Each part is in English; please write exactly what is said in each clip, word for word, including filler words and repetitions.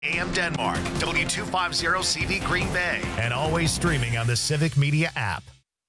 A M Denmark, W two fifty C V Green Bay, and always streaming on the Civic Media app.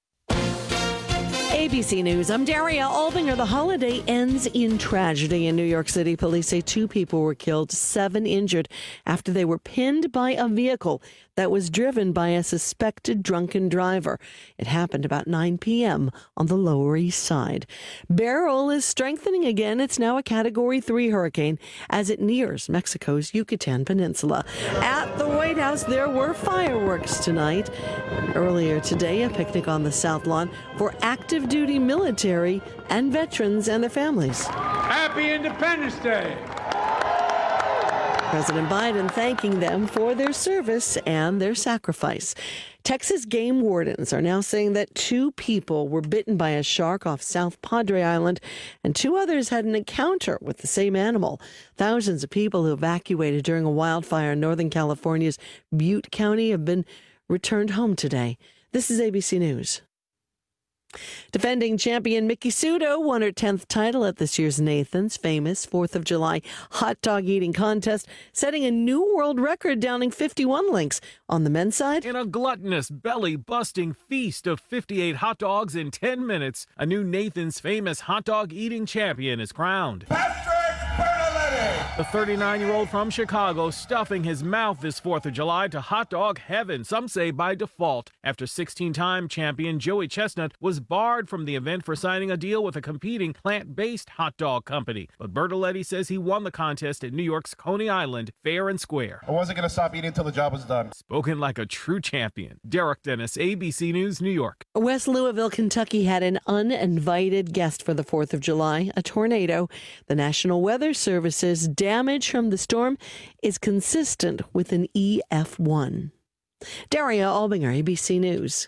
A B C News, I'm Daria Albinger. The holiday ends in tragedy in New York City. Police say two people were killed, seven injured after they were pinned by a vehicle that was driven by a suspected drunken driver. It happened about nine p.m. on the Lower East Side. Beryl is strengthening again. It's now a Category three hurricane as it nears Mexico's Yucatan Peninsula. At the White House, there were fireworks tonight. Earlier today, a picnic on the South Lawn for active duty military and veterans and their families. Happy Independence Day! President Biden thanking them for their service and their sacrifice. Texas game wardens are now saying that two people were bitten by a shark off South Padre Island, and two others had an encounter with the same animal. Thousands of people who evacuated during a wildfire in Northern California's Butte County have been returned home today. This is A B C News. Defending champion Miki Sudo won her tenth title at this year's Nathan's famous fourth of July hot dog eating contest, setting a new world record, downing fifty-one links. On the men's side, in a gluttonous, belly-busting feast of fifty-eight hot dogs in ten minutes, a new Nathan's famous hot dog eating champion is crowned. The thirty-nine-year-old from Chicago stuffing his mouth this fourth of July to hot dog heaven, some say by default, after sixteen-time champion Joey Chestnut was barred from the event for signing a deal with a competing plant-based hot dog company. But Bertoletti says he won the contest at New York's Coney Island, fair and square. I wasn't going to stop eating until the job was done. Spoken like a true champion. Derek Dennis, A B C News, New York. West Louisville, Kentucky had an uninvited guest for the fourth of July, a tornado. The National Weather Service's damage from the storm is consistent with an E F one. Daria Albinger, A B C News.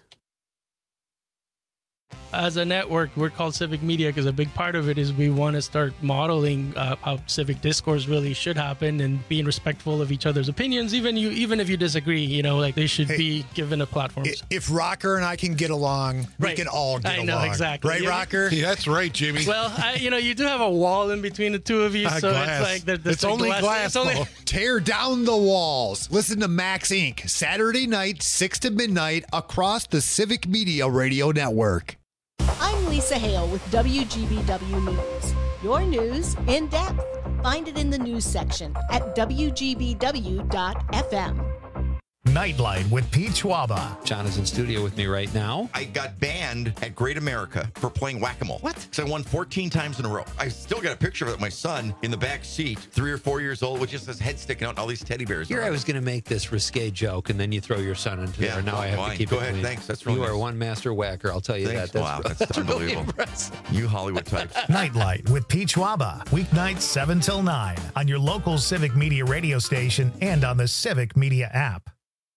As a network, we're called Civic Media because a big part of it is we want to start modeling uh, how civic discourse really should happen and being respectful of each other's opinions. Even you, even if you disagree, you know, like they should hey, be given a platform. If Rocker and I can get along, we right. can all get I along. know, exactly. Right, yeah. Rocker? Yeah, that's right, Jimmy. Well, I, you know, you do have a wall in between the two of you, uh, so glass. it's like there, there's it's like only glass. glass. It's only... Tear down the walls. Listen to Max Incorporated. Saturday night, six to midnight, across the Civic Media Radio Network. I'm Lisa Hale with W G B W News. Your news in depth. Find it in the news section at W G B W dot F M. Nightlight with Pete Schwaba. John is in studio with me right now. I got banned at Great America for playing whack-a-mole. What? Because I won fourteen times in a row. I still got a picture of it with my son in the back seat, three or four years old, with just his head sticking out and all these teddy bears. Here I was going to make this risque joke, and then you throw your son into yeah, there. Now well, I have fine. to keep Go it ahead. clean. Thanks. That's really You nice. are one master whacker. I'll tell you Thanks. that. That's, wow, that's, that's unbelievable. Really impressive. You Hollywood types. Nightlight with Pete Schwaba. Weeknights seven till nine on your local Civic Media radio station and on the Civic Media app.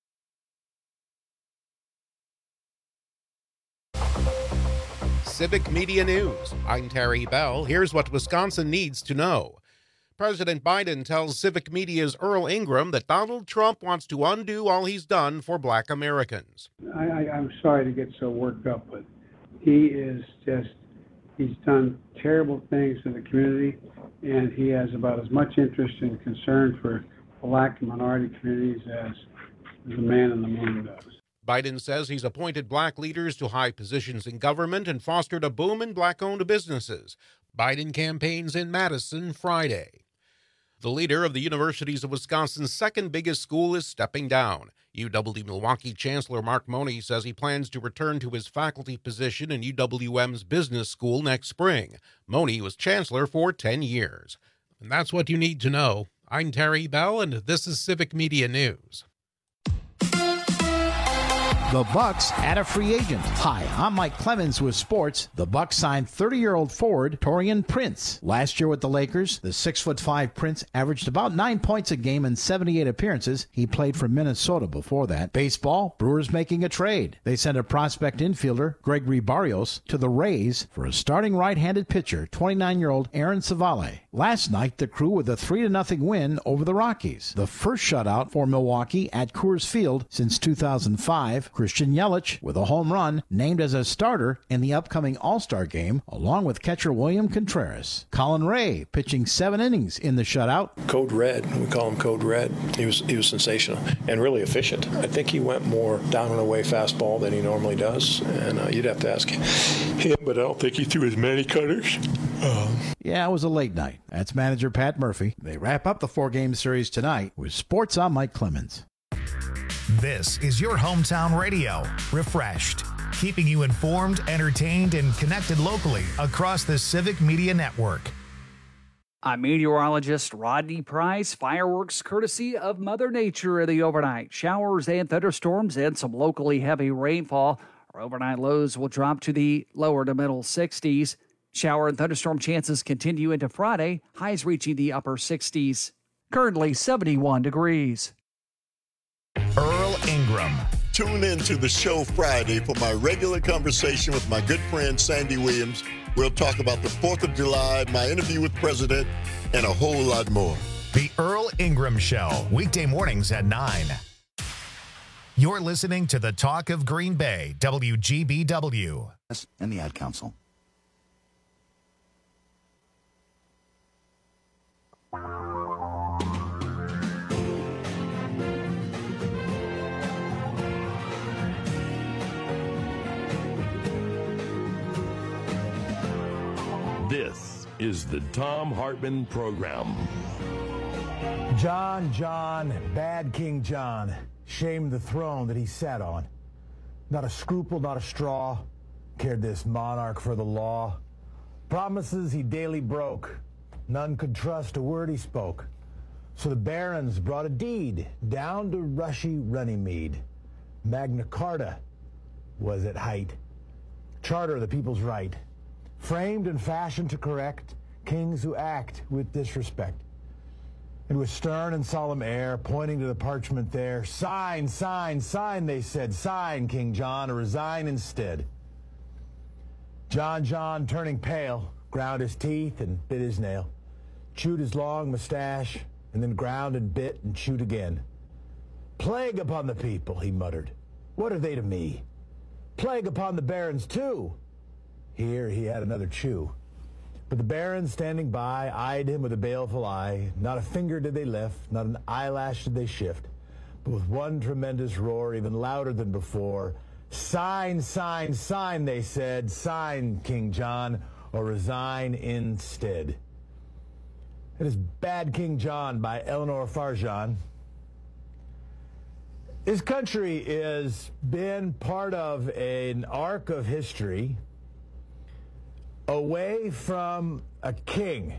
Civic Media News. I'm Terry Bell. Here's what Wisconsin needs to know. President Biden tells Civic Media's Earl Ingram that Donald Trump wants to undo all he's done for black Americans. I, I, I'm sorry to get so worked up, but he is just, he's done terrible things in the community, and he has about as much interest and concern for black and minority communities as, as the man in the moon does. Biden says he's appointed black leaders to high positions in government and fostered a boom in black-owned businesses. Biden campaigns in Madison Friday. The leader of the Universities of Wisconsin's second biggest school is stepping down. U W Milwaukee Chancellor Mark Money says he plans to return to his faculty position in U W M's business school next spring. Money was chancellor for ten years. And that's what you need to know. I'm Terry Bell, and this is Civic Media News. The Bucks add a free agent. Hi, I'm Mike Clemens with sports. The Bucks signed thirty-year-old forward Taurean Prince. Last year with the Lakers, the six foot five Prince averaged about nine points a game in seventy-eight appearances. He played for Minnesota before that. Baseball, Brewers making a trade. They sent a prospect infielder, Gregory Barrios, to the Rays for a starting right-handed pitcher, twenty-nine-year-old Aaron Savale. Last night, the Crew with a three to nothing win over the Rockies. The first shutout for Milwaukee at Coors Field since two thousand five. Christian Yelich with a home run, named as a starter in the upcoming All-Star game, along with catcher William Contreras. Colin Ray pitching seven innings in the shutout. Code Red, we call him Code Red. He was he was sensational and really efficient. I think he went more down and away fastball than he normally does, and uh, you'd have to ask him, but I don't think he threw as many cutters. Um, yeah, it was a late night. That's manager Pat Murphy. They wrap up the four-game series tonight with sports. I'm Mike Clemens. This is your hometown radio, refreshed, keeping you informed, entertained, and connected locally across the Civic Media Network. I'm meteorologist Rodney Price. Fireworks courtesy of Mother Nature in the overnight. Showers and thunderstorms and some locally heavy rainfall. Our overnight lows will drop to the lower to middle sixties. Shower and thunderstorm chances continue into Friday, highs reaching the upper sixties. Currently seventy-one degrees. Earl Ingram. Tune in to the show Friday for my regular conversation with my good friend Sandy Williams. We'll talk about the fourth of July, my interview with President, and a whole lot more. The Earl Ingram Show, weekday mornings at nine. You're listening to the Talk of Green Bay, W G B W. And the Ad Council. This is the Thom Hartmann Program. John, John, bad King John, shamed the throne that he sat on. Not a scruple, not a straw, cared this monarch for the law. Promises he daily broke, none could trust a word he spoke. So the barons brought a deed down to rushy Runnymede. Magna Carta was at height. Charter of the people's right. Framed and fashioned to correct kings who act with disrespect. And with stern and solemn air, pointing to the parchment there, sign, sign, sign, they said, sign, King John, or resign instead. John John, turning pale, ground his teeth and bit his nail, chewed his long mustache, and then ground and bit and chewed again. Plague upon the people, he muttered. What are they to me? Plague upon the barons, too. Here he had another chew. But the barons standing by eyed him with a baleful eye. Not a finger did they lift, not an eyelash did they shift. But with one tremendous roar, even louder than before, sign, sign, sign, they said, sign, King John, or resign instead. It is Bad King John by Eleanor Farjeon. This country has been part of an arc of history away from a king.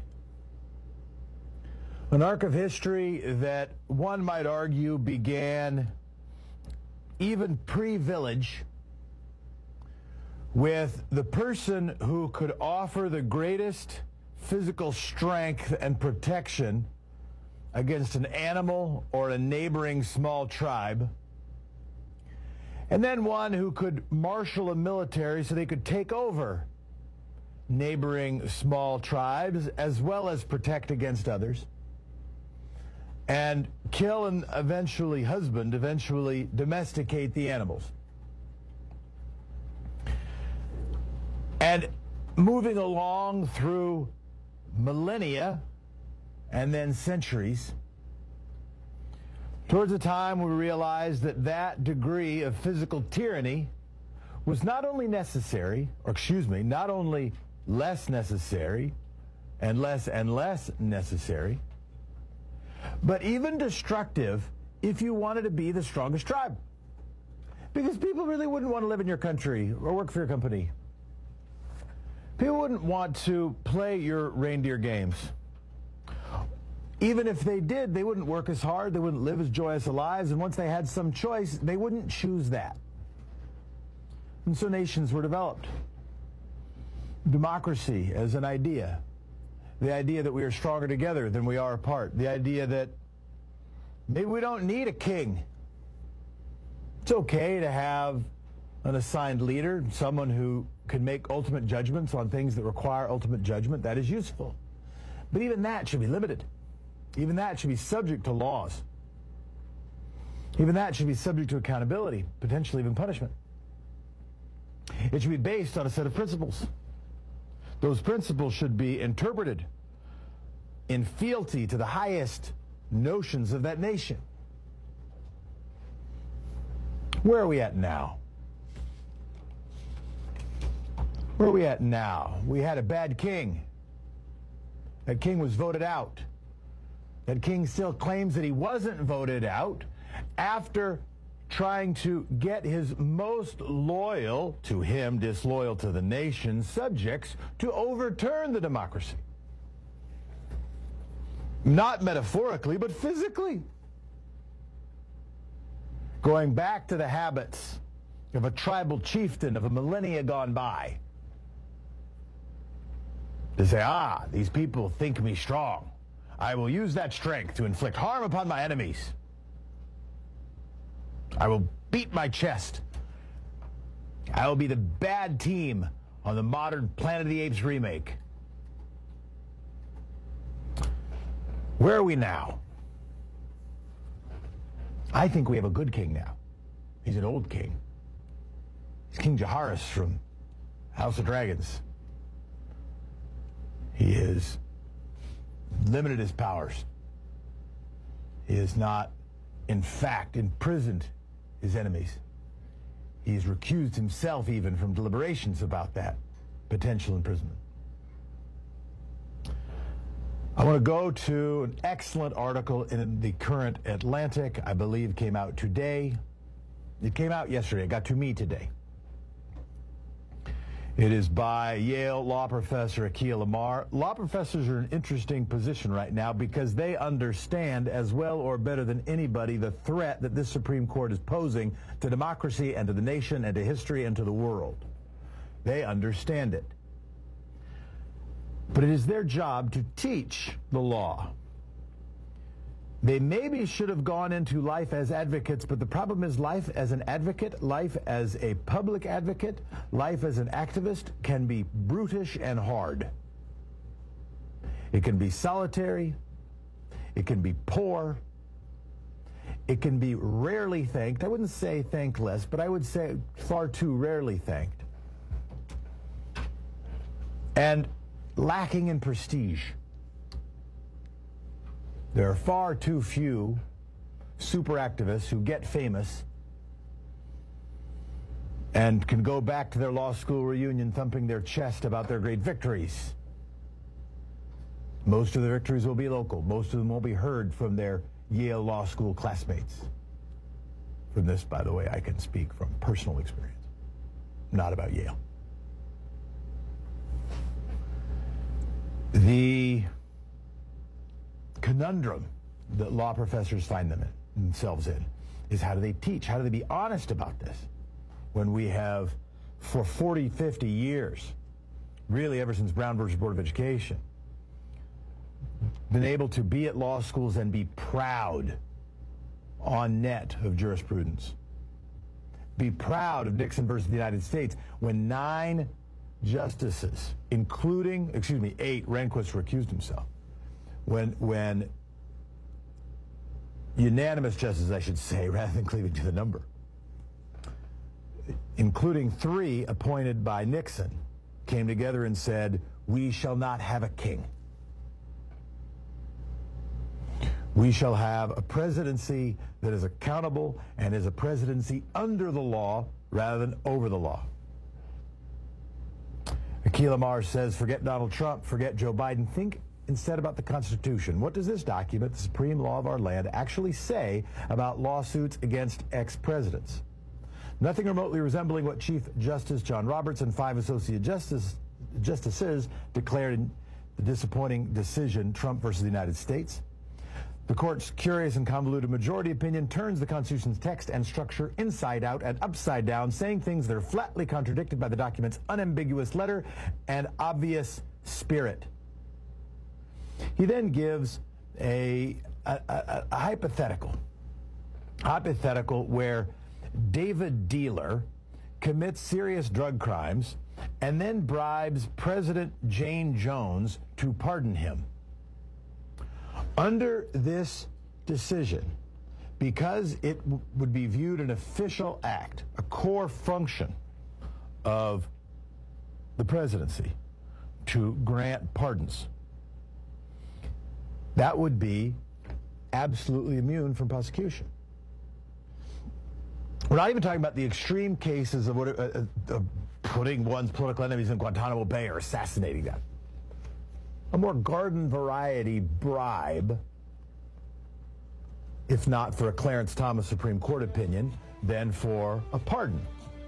An arc of history that one might argue began even pre-village with the person who could offer the greatest physical strength and protection against an animal or a neighboring small tribe. And then one who could marshal a military so they could take over neighboring small tribes as well as protect against others, and kill and eventually husband, eventually domesticate the animals. And moving along through millennia and then centuries, towards a time we realized that that degree of physical tyranny was not only necessary, or excuse me, not only less necessary and less and less necessary, but even destructive if you wanted to be the strongest tribe. Because people really wouldn't want to live in your country or work for your company. People wouldn't want to play your reindeer games. Even if they did, they wouldn't work as hard, they wouldn't live as joyous lives, and once they had some choice, they wouldn't choose that. And so nations were developed. Democracy as an idea. The idea that we are stronger together than we are apart. The idea that maybe we don't need a king. It's okay to have an assigned leader, someone who can make ultimate judgments on things that require ultimate judgment. That is useful. But even that should be limited. Even that should be subject to laws. Even that should be subject to accountability, potentially even punishment. It should be based on a set of principles. Those principles should be interpreted in fealty to the highest notions of that nation. Where are we at now? Where are we at now? We had a bad king. That king was voted out. That king still claims that he wasn't voted out after trying to get his most loyal, to him disloyal to the nation, subjects to overturn the democracy. Not metaphorically, but physically. Going back to the habits of a tribal chieftain of a millennia gone by. To say, ah, these people think me strong. I will use that strength to inflict harm upon my enemies. I will beat my chest. I will be the bad team on the modern Planet of the Apes remake. Where are we now? I think we have a good king now. He's an old king. He's King Jaehaerys from House of Dragons. He has limited his powers. He has not, in fact, imprisoned his enemies. He has recused himself even from deliberations about that potential imprisonment. I want to go to an excellent article in the current Atlantic, I believe came out today. It came out yesterday. It got to me today. It is by Yale law professor Akhil Amar. Law professors are in an interesting position right now because they understand as well or better than anybody the threat that this Supreme Court is posing to democracy and to the nation and to history and to the world. They understand it. But it is their job to teach the law. They maybe should have gone into life as advocates, but the problem is life as an advocate, life as a public advocate, life as an activist can be brutish and hard. It can be solitary. It can be poor. It can be rarely thanked. I wouldn't say thankless, but I would say far too rarely thanked. And lacking in prestige. There are far too few super activists who get famous and can go back to their law school reunion thumping their chest about their great victories. Most of the victories will be local. Most of them will be heard from their Yale Law School classmates. From this, by the way, I can speak from personal experience, not about Yale. The conundrum that law professors find them in, themselves in is how do they teach? How do they be honest about this? When we have, for forty, fifty years, really ever since Brown versus Board of Education, been able to be at law schools and be proud on net of jurisprudence. Be proud of Nixon versus the United States when nine justices, including, excuse me, eight, Rehnquist recused himself. When, when unanimous justices, I should say, rather than cleaving to the number, including three appointed by Nixon, came together and said, we shall not have a king. We shall have a presidency that is accountable and is a presidency under the law rather than over the law. Akhil Amar says, forget Donald Trump, forget Joe Biden, think instead about the Constitution. What does this document, the supreme law of our land, actually say about lawsuits against ex-presidents? Nothing remotely resembling what Chief Justice John Roberts and five associate justice, justices declared in the disappointing decision, Trump versus the United States. The court's curious and convoluted majority opinion turns the Constitution's text and structure inside out and upside down, saying things that are flatly contradicted by the document's unambiguous letter and obvious spirit. He then gives a, a, a, a hypothetical, hypothetical where David Dealer commits serious drug crimes and then bribes President Jane Jones to pardon him. Under this decision, because it w- would be viewed an official act, a core function of the presidency to grant pardons, that would be absolutely immune from prosecution. We're not even talking about the extreme cases of, what, uh, uh, of putting one's political enemies in Guantanamo Bay or assassinating them. A more garden variety bribe, if not for a Clarence Thomas Supreme Court opinion, then for a pardon.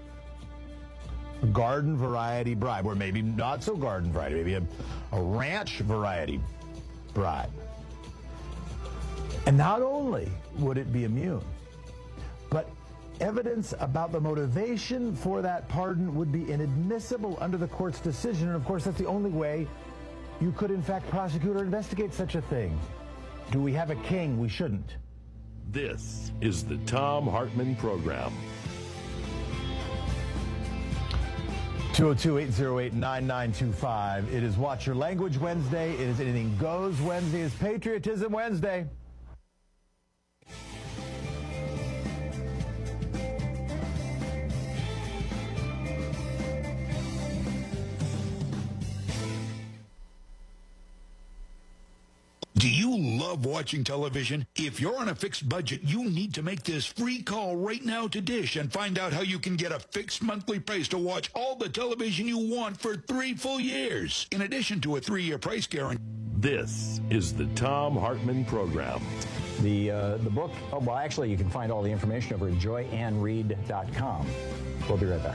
A garden variety bribe, or maybe not so garden variety, maybe a, a ranch variety bribe. And not only would it be immune, but evidence about the motivation for that pardon would be inadmissible under the court's decision. And of course, that's the only way you could in fact prosecute or investigate such a thing. Do we have a king? We shouldn't. This is the Thom Hartmann Program. two oh two, eight oh eight, nine nine two five. It is Watch Your Language Wednesday. It is Anything Goes Wednesday. It's Patriotism Wednesday. Do you love watching television? If you're on a fixed budget, you need to make this free call right now to Dish and find out how you can get a fixed monthly price to watch all the television you want for three full years, in addition to a three-year price guarantee. This is the Thom Hartmann Program. The uh, the book, oh, well, actually, you can find all the information over at joy ann reid dot com. We'll be right back.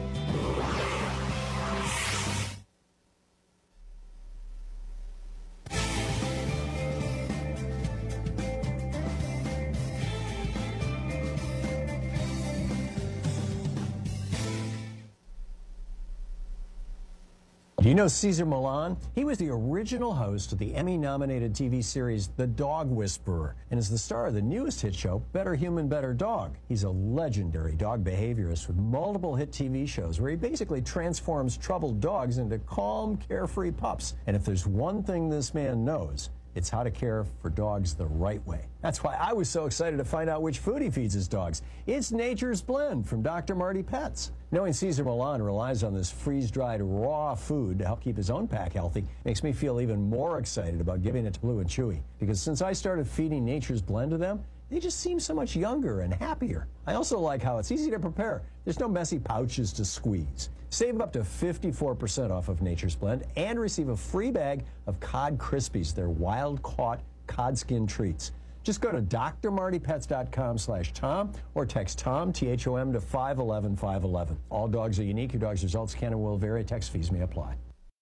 Do you know Cesar Millan? He was the original host of the Emmy-nominated T V series The Dog Whisperer and is the star of the newest hit show, Better Human, Better Dog. He's a legendary dog behaviorist with multiple hit T V shows where he basically transforms troubled dogs into calm, carefree pups. And if there's one thing this man knows, it's how to care for dogs the right way. That's why I was so excited to find out which food he feeds his dogs. It's Nature's Blend from Doctor Marty Pets. Knowing Cesar Millan relies on this freeze-dried raw food to help keep his own pack healthy makes me feel even more excited about giving it to Blue and Chewy. Because since I started feeding Nature's Blend to them, they just seem so much younger and happier. I also like how it's easy to prepare. There's no messy pouches to squeeze. Save up to fifty-four percent off of Nature's Blend and receive a free bag of Cod Krispies, their wild-caught cod skin treats. Just go to drmartypets.com slash Tom or text Tom, T H O M, to five one one, five one one. All dogs are unique. Your dog's results can and will vary. Text fees may apply.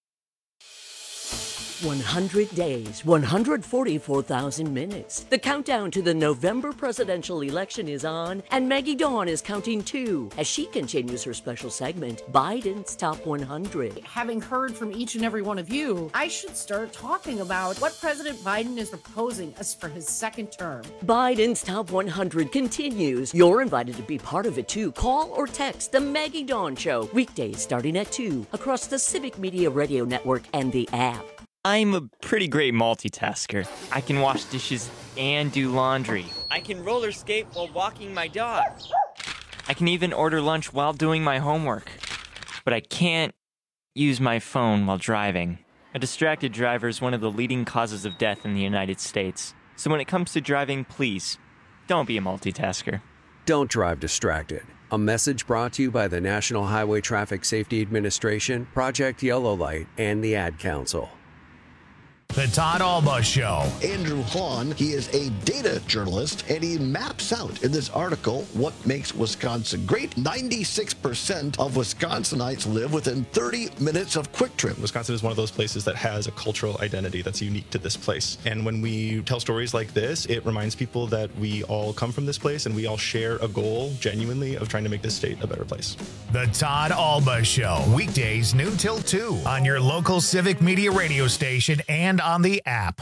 one hundred days, one hundred forty-four thousand minutes. The countdown to the November presidential election is on, and Maggie Dawn is counting too as she continues her special segment, Biden's Top one hundred. Having heard from each and every one of you, I should start talking about what President Biden is proposing as for his second term. Biden's Top one hundred continues. You're invited to be part of it too. Call or text the Maggie Dawn Show, weekdays starting at two, across the Civic Media Radio Network and the app. I'm a pretty great multitasker. I can wash dishes and do laundry. I can roller skate while walking my dog. I can even order lunch while doing my homework. But I can't use my phone while driving. A distracted driver is one of the leading causes of death in the United States. So when it comes to driving, please, don't be a multitasker. Don't drive distracted. A message brought to you by the National Highway Traffic Safety Administration, Project Yellow Light, and the Ad Council. The Todd Alba Show. Andrew Hahn, he is a data journalist, and he maps out in this article what makes Wisconsin great. ninety-six percent of Wisconsinites live within thirty minutes of Quick Trip. Wisconsin is one of those places that has a cultural identity that's unique to this place. And when we tell stories like this, it reminds people that we all come from this place and we all share a goal, genuinely, of trying to make this state a better place. The Todd Alba Show. Weekdays noon till two on your local Civic Media radio station and on the app.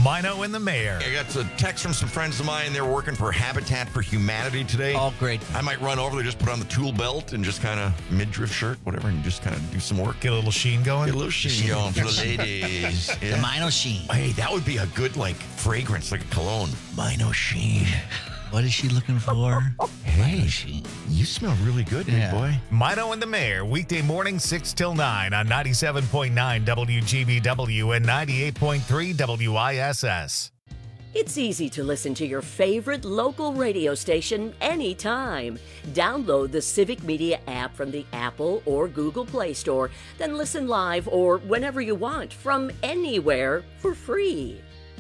Mino and the Mayor. I got a text from some friends of mine. They're working for Habitat for Humanity today. Oh, great. I might run over there, just put on the tool belt and just kind of midriff shirt, whatever, and just kind of do some work. Get a little sheen going. Get a little sheen going for the ladies. Yeah. The Mino Sheen. Hey, that would be a good, like, fragrance, like a cologne. Mino Sheen. What is she looking for? Hey, she, you smell really good, Yeah. big boy. Mino and the Mayor, weekday morning six till nine on ninety-seven point nine W G B W and ninety-eight point three W I S S. It's easy to listen to your favorite local radio station anytime. Download the Civic Media app from the Apple or Google Play Store, then listen live or whenever you want from anywhere for free.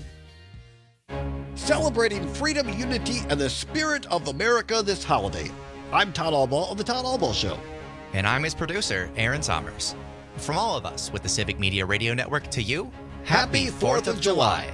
Celebrating freedom, unity, and the spirit of America this holiday. I'm Todd Albaugh of The Todd Albaugh Show. And I'm his producer, Aaron Sommers. From all of us with the Civic Media Radio Network to you, Happy fourth of July.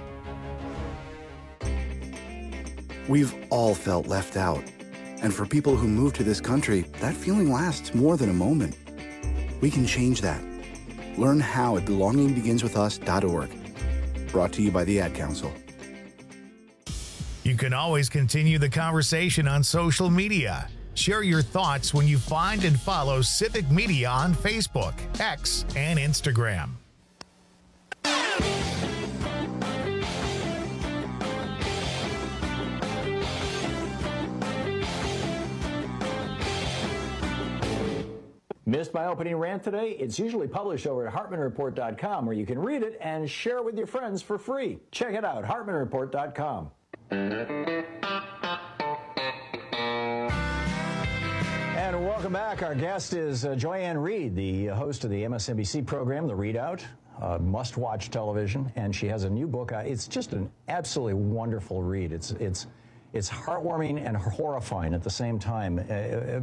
We've all felt left out. And for people who move to this country, that feeling lasts more than a moment. We can change that. Learn how at belonging begins with us dot org. Brought to you by the Ad Council. You can always continue the conversation on social media. Share your thoughts when you find and follow Civic Media on Facebook, X, and Instagram. Missed my opening rant today? It's usually published over at Hartman Report dot com, where you can read it and share it with your friends for free. Check it out, Hartman Report dot com. And welcome back. Our guest is uh, Joy-Ann Reid, the host of the M S N B C program, The Readout, uh, must-watch television, and she has a new book. Uh, it's just an absolutely wonderful read. It's it's it's heartwarming and horrifying at the same time, uh,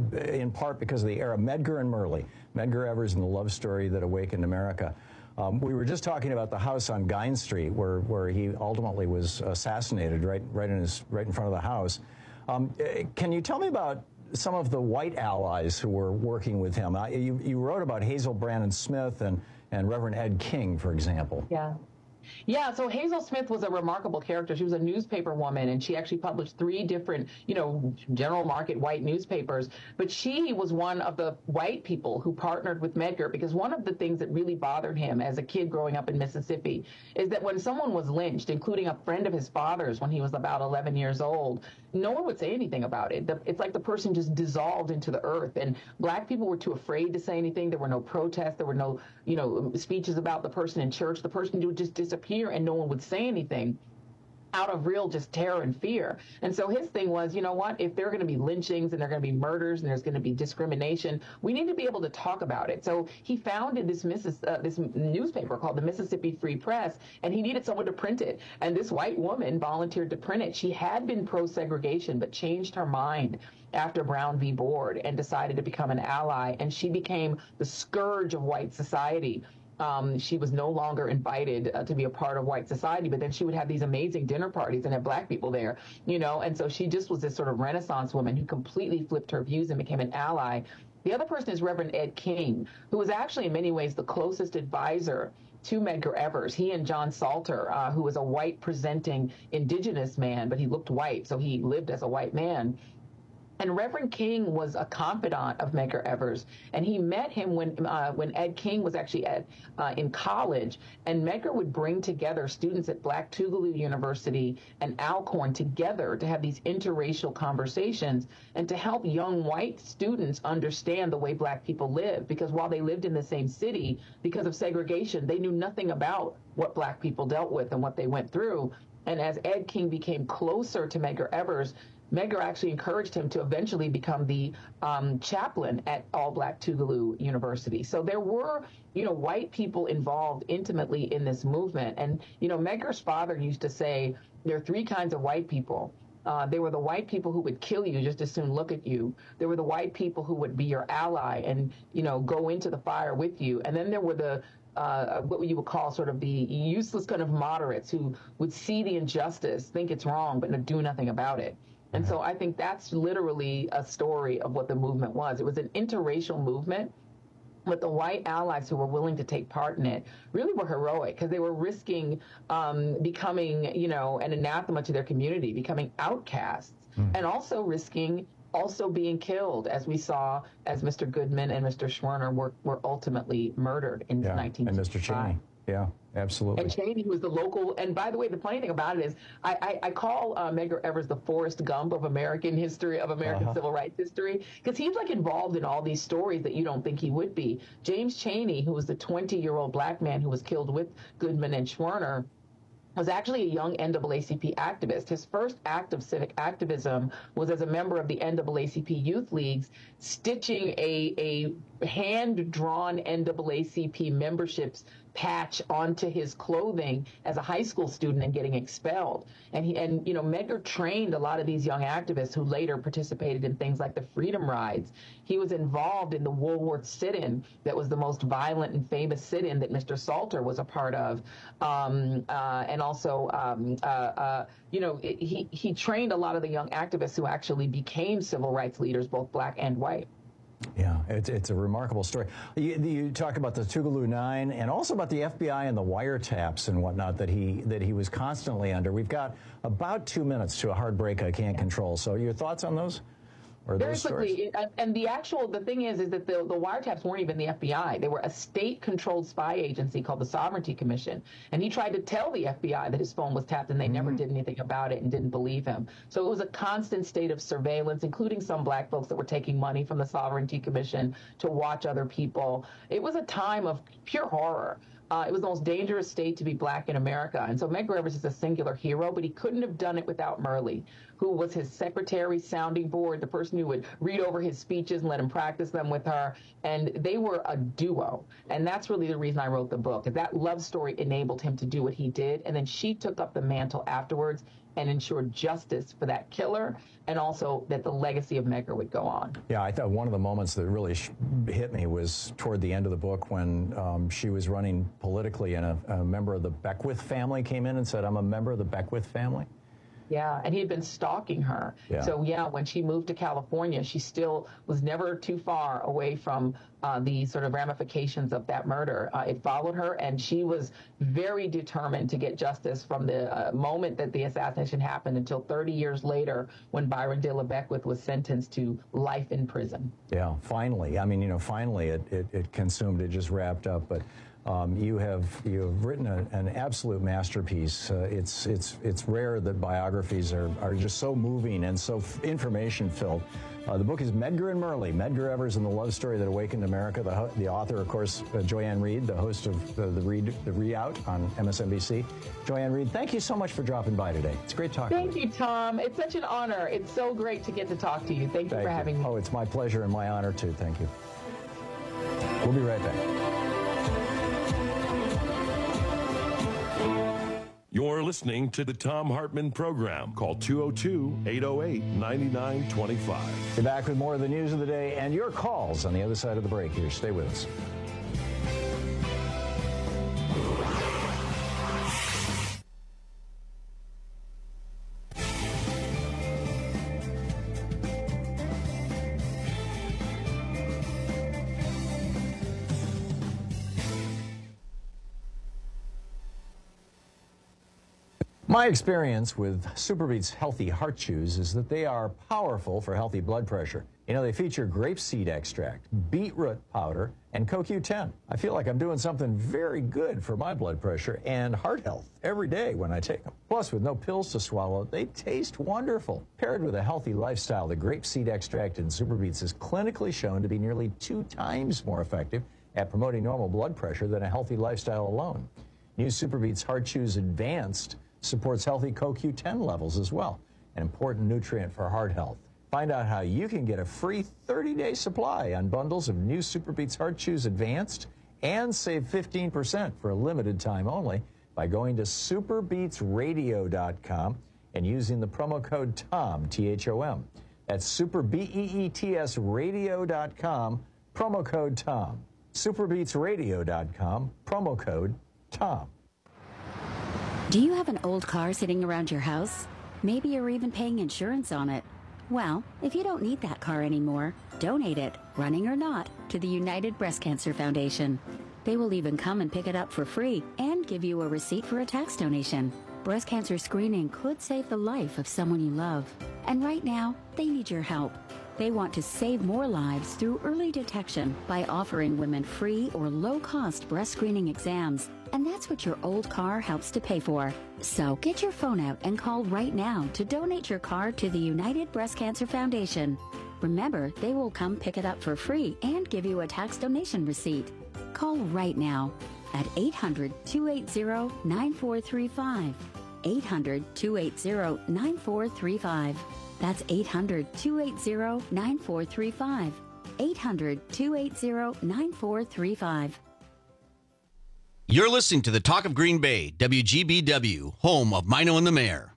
in part because of the era. Medgar and Merle, Medgar Evers and the love story that awakened America. Um, we were just talking about the house on Gine Street, where where he ultimately was assassinated, right right in his right in front of the house. Um, can you tell me about some of the white allies who were working with him? Uh, you you wrote about Hazel Brannon Smith and and Reverend Ed King, for example. Yeah. Yeah, so Hazel Smith was a remarkable character. She was a newspaper woman, and she actually published three different, you know, general market white newspapers. But she was one of the white people who partnered with Medgar, because one of the things that really bothered him as a kid growing up in Mississippi is that when someone was lynched, including a friend of his father's when he was about eleven years old, no one would say anything about it. The, it's like the person just dissolved into the earth, and black people were too afraid to say anything. There were no protests. There were no, you know, speeches about the person in church. The person would just disappear, and no one would say anything out of real just terror and fear. And so his thing was, you know what, if there are going to be lynchings and there are going to be murders and there's going to be discrimination, we need to be able to talk about it. So he founded this Missis, uh, this newspaper called the Mississippi Free Press, and he needed someone to print it. And this white woman volunteered to print it. She had been pro-segregation but changed her mind after Brown v. Board and decided to become an ally, and she became the scourge of white society. Um, she was no longer invited uh, to be a part of white society, but then she would have these amazing dinner parties and have black people there, you know, and so she just was this sort of Renaissance woman who completely flipped her views and became an ally. The other person is Reverend Ed King, who was actually in many ways the closest advisor to Medgar Evers. He and John Salter, uh, who was a white presenting indigenous man, but he looked white, so he lived as a white man. And Reverend King was a confidant of Medgar Evers, and he met him when uh, when Ed King was actually at uh, in college, and Medgar would bring together students at Black Tougaloo University and Alcorn together to have these interracial conversations and to help young white students understand the way black people live, because while they lived in the same city, because of segregation, they knew nothing about what black people dealt with and what they went through. And as Ed King became closer to Medgar Evers, Medgar actually encouraged him to eventually become the um, chaplain at All Black Tougaloo University. So there were, you know, white people involved intimately in this movement. And, you know, Medgar's father used to say there are three kinds of white people. Uh, there were the white people who would kill you just as soon look at you. There were the white people who would be your ally and, you know, go into the fire with you. And then there were the Uh, what you would call sort of the useless kind of moderates who would see the injustice, think it's wrong, but do nothing about it. And so I think that's literally a story of what the movement was. It was an interracial movement. But the white allies who were willing to take part in it really were heroic because they were risking um, becoming, you know, an anathema to their community, becoming outcasts, mm. and also risking also being killed, as we saw as Mister Goodman and Mister Schwerner were, were ultimately murdered in yeah. nineteen sixty-five. And Mister Cheney. Yeah, absolutely. And Cheney, who was the local, and by the way, the funny thing about it is, I, I, I call uh, Medgar Evers the Forrest Gump of American history, of American uh-huh. civil rights history, because he's like involved in all these stories that you don't think he would be. James Cheney, who was the twenty-year-old black man who was killed with Goodman and Schwerner, was actually a young N double A C P activist. His first act of civic activism was as a member of the N double A C P youth leagues, stitching a, a hand-drawn N double A C P memberships patch onto his clothing as a high school student and getting expelled. And he, and you know, Medgar trained a lot of these young activists who later participated in things like the Freedom Rides. He was involved in the Woolworth sit-in that was the most violent and famous sit-in that Mister Salter was a part of. Um, uh, and also, um, uh, uh, you know, it, he, he trained a lot of the young activists who actually became civil rights leaders, both black and white. Yeah, it's, it's a remarkable story. You, you talk about the Tougaloo Nine and also about the F B I and the wiretaps and whatnot that he that he was constantly under. We've got about two minutes to a hard break I can't control. So your thoughts on those? Or Very those quickly, it, and the actual, the thing is, is that the, the wiretaps weren't even the F B I. They were a state-controlled spy agency called the Sovereignty Commission. And he tried to tell the F B I that his phone was tapped, and they mm-hmm. never did anything about it and didn't believe him. So it was a constant state of surveillance, including some black folks that were taking money from the Sovereignty Commission to watch other people. It was a time of pure horror. Uh, it was the most dangerous state to be black in America. And so Medgar Evers is a singular hero, but he couldn't have done it without Myrlie, who was his secretary, sounding board, the person who would read over his speeches and let him practice them with her. And they were a duo. And that's really the reason I wrote the book. That love story enabled him to do what he did. And then she took up the mantle afterwards and ensured justice for that killer, and also that the legacy of Medgar would go on. Yeah, I thought one of the moments that really sh- hit me was toward the end of the book when um, she was running politically and a, a member of the Beckwith family came in and said, I'm a member of the Beckwith family. Yeah, and he had been stalking her. Yeah. So, yeah, when she moved to California, she still was never too far away from uh, the sort of ramifications of that murder. Uh, it followed her, and she was very determined to get justice from the uh, moment that the assassination happened until thirty years later when Byron De La Beckwith was sentenced to life in prison. Yeah, finally. I mean, you know, finally it, it, it consumed, it just wrapped up. But Um, you have you have written a, an absolute masterpiece. Uh, it's it's it's rare that biographies are, are just so moving and so f- information filled. Uh, the book is Medgar and Myrlie, Medgar Evers and the Love Story That Awakened America. The, ho- the author, of course, uh, Joy-Ann Reid, the host of the the, Read, the Re-Out on M S N B C. Joy-Ann Reid, thank you so much for dropping by today. It's great talking Thank to you. Thank you, Tom. It's such an honor. It's so great to get to talk to you. Thank you thank for you. having me. Oh, it's my pleasure and my honor, too. Thank you. We'll be right back. You're listening to the Tom Hartman Program. Call two oh two, eight oh eight, nine nine two five. We're back with more of the news of the day and your calls on the other side of the break here. Stay with us. My experience with Superbeets Healthy Heart Chews is that they are powerful for healthy blood pressure. You know, they feature grapeseed extract, beetroot powder, and C O Q ten. I feel like I'm doing something very good for my blood pressure and heart health every day when I take them. Plus, with no pills to swallow, they taste wonderful. Paired with a healthy lifestyle, the grapeseed extract in Superbeets is clinically shown to be nearly two times more effective at promoting normal blood pressure than a healthy lifestyle alone. New Superbeets Heart Chews Advanced supports healthy C O Q ten levels as well, an important nutrient for heart health. Find out how you can get a free thirty-day supply on bundles of new Superbeets Heart Chews Advanced and save fifteen percent for a limited time only by going to superbeets radio dot com and using the promo code TOM, T H O M. That's super B E E T S radio dot com, promo code TOM. superbeets radio dot com, promo code TOM. Do you have an old car sitting around your house? Maybe you're even paying insurance on it. Well, if you don't need that car anymore, donate it, running or not, to the United Breast Cancer Foundation. They will even come and pick it up for free and give you a receipt for a tax donation. Breast cancer screening could save the life of someone you love. And right now, they need your help. They want to save more lives through early detection by offering women free or low-cost breast screening exams. And that's what your old car helps to pay for. So get your phone out and call right now to donate your car to the United Breast Cancer Foundation. Remember, they will come pick it up for free and give you a tax donation receipt. Call right now at eight hundred, two eight zero, nine four three five. eight hundred, two eight zero, nine four three five. That's eight hundred, two eight zero, nine four three five. eight hundred, two eight zero, nine four three five. You're listening to the Talk of Green Bay, W G B W, home of Mino and the Mayor.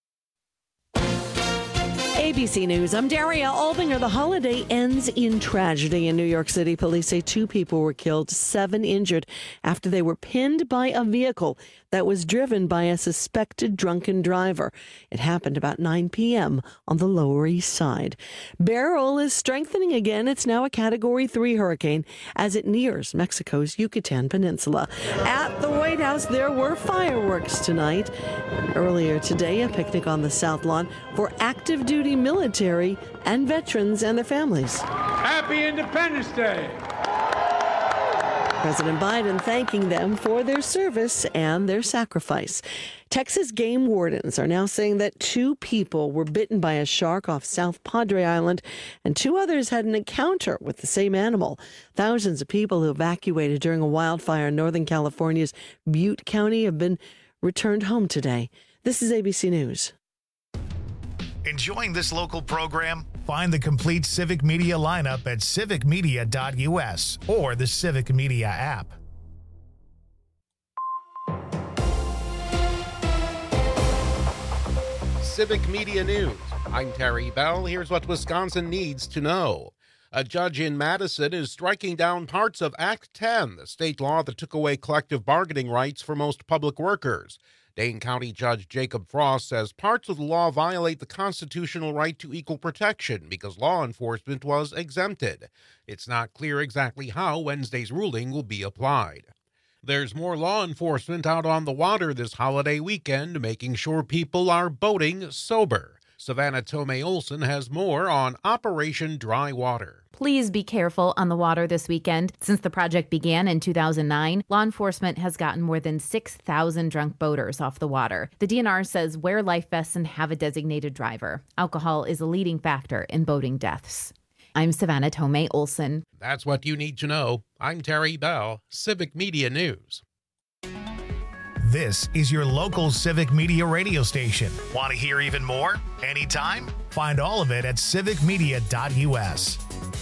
A B C News, I'm Daria Albinger. The holiday ends in tragedy in New York City. Police say two people were killed, seven injured after they were pinned by a vehicle that was driven by a suspected drunken driver. It happened about nine p.m. on the Lower East Side. Beryl is strengthening again. It's now a Category three hurricane as it nears Mexico's Yucatan Peninsula. At the White House, there were fireworks tonight. Earlier today, a picnic on the South Lawn for active duty military and veterans and their families. Happy Independence Day! President Biden thanking them for their service and their sacrifice. Texas game wardens are now saying that two people were bitten by a shark off South Padre Island, and two others had an encounter with the same animal. Thousands of people who evacuated during a wildfire in Northern California's Butte County have been returned home today. This is A B C News. Enjoying this local program? Find the complete Civic Media lineup at civic media dot u s or the Civic Media app. Civic Media News. I'm Terry Bell. Here's what Wisconsin needs to know. A judge in Madison is striking down parts of Act ten, the state law that took away collective bargaining rights for most public workers. Dane County Judge Jacob Frost says parts of the law violate the constitutional right to equal protection because law enforcement was exempted. It's not clear exactly how Wednesday's ruling will be applied. There's more law enforcement out on the water this holiday weekend, making sure people are boating sober. Savannah Tomei Olson has more on Operation Dry Water. Please be careful on the water this weekend. Since the project began in two thousand nine, law enforcement has gotten more than six thousand drunk boaters off the water. The D N R says wear life vests and have a designated driver. Alcohol is a leading factor in boating deaths. I'm Savannah Tomei Olson. That's what you need to know. I'm Terry Bell, Civic Media News. This is your local Civic Media radio station. Want to hear even more? Anytime? Find all of it at civic media dot u s.